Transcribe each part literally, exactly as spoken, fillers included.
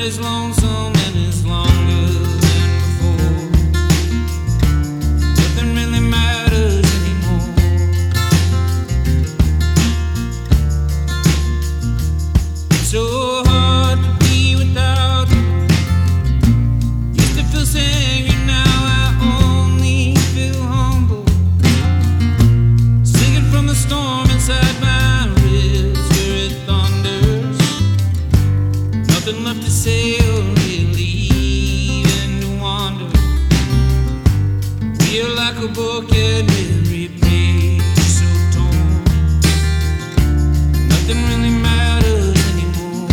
as lonesome and as longer than before. Nothing really matters anymore. It's so hard to be without you. Used to feel so angry, now I only feel humble. Singing from the storm inside my ribs where it thunders. Nothing left to say or really even to wonder. Feel like a book and every page so torn. Nothing really matters anymore.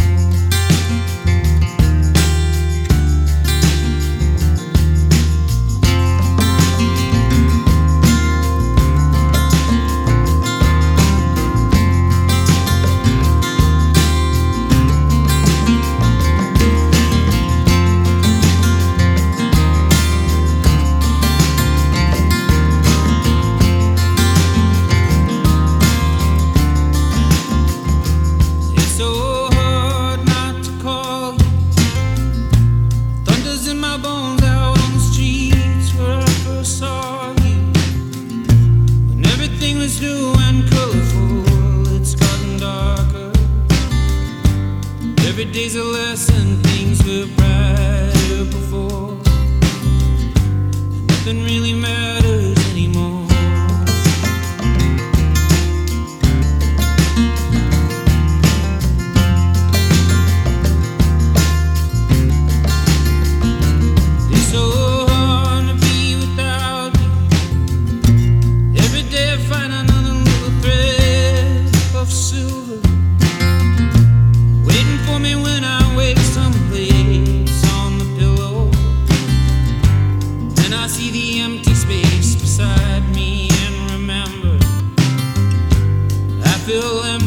Everything was new and colorful, it's gotten darker. Every day's a lesson, things were brighter before. Nothing really matters anymore. It's so hard to be without you. Every day I find another little thread of silver, waiting for me when I wake someplace on the pillow. Then I see the empty space beside me and remember I feel empty.